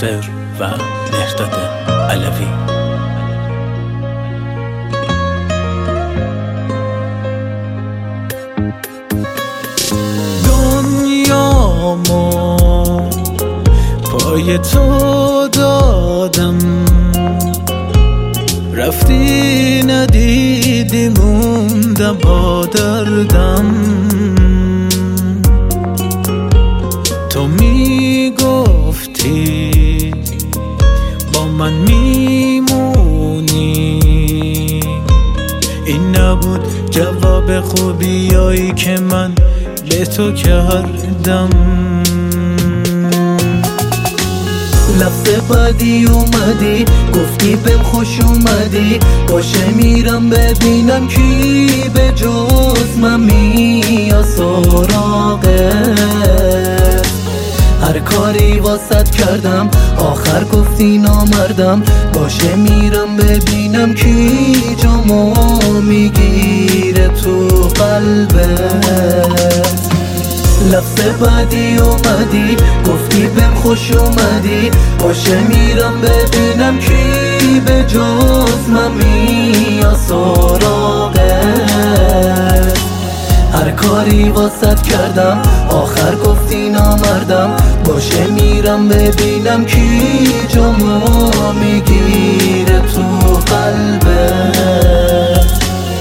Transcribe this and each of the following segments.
ناصر و مهرداد علوی. دنیامو پای تو دادم، رفتی ندیدی موندم با دردم. تو میگفتی با من میمونی، این نبود جواب خوبیایی که من به تو کردم. لفظ بعدی اومدی گفتی بهم خوش اومدی، باشه میرم ببینم کی به جز من میاد سراغت. هر کاری واسط کردم آخر گفتی نامردم، باشه میرم ببینم کی جامو میگیره تو قلبت. لفظ بعدی اومدی گفتی بهم خوش اومدی، باشه میرم ببینم کی به جز من میاد سراغت. هر کاری واسط کردم آخر گفتی نامردم، باشه میرم ببینم کی جامو میگیره تو قلبت.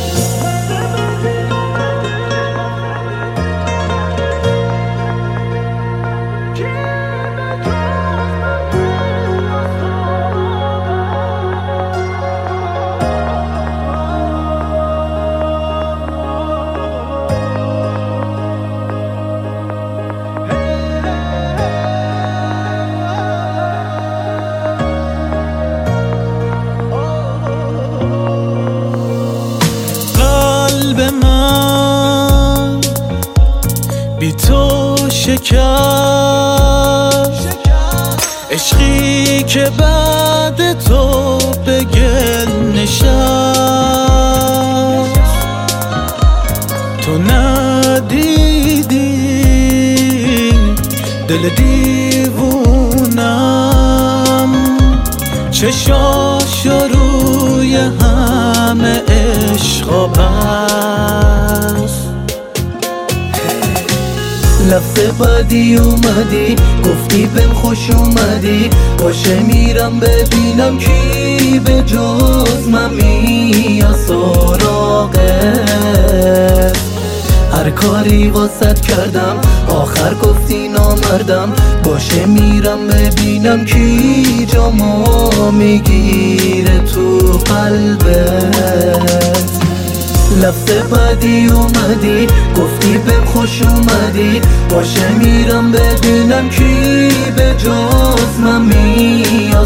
قلب من بی تو شکست، عشقی که بعد تو به گل نشست. تو ندیدی دل دیوونم، چشاش روی همه عشقا بست. لفظ بعدی اومدی گفتی بهم خوش اومدی، باشه میرم ببینم کی به جز من میاد سراغت. هر کاری واسط کردم آخر گفتی نامردم، باشه میرم ببینم کی جامو میگیره تو قلبت. لفظ بعدی اومدی گفتی بهم خوش اومدی، باشه میرم ببینم کی به جز من میاد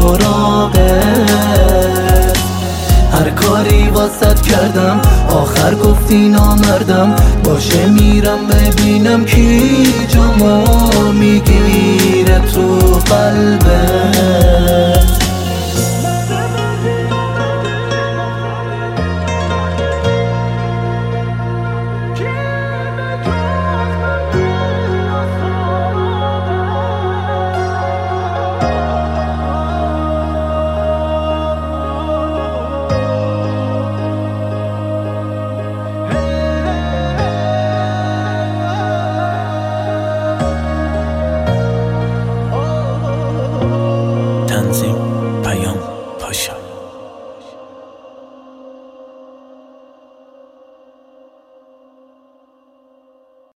سراغت. هر کاری واسط کردم آخر گفتی نامردم، باشه میرم ببینم کی جامو میگیره تو قلبت.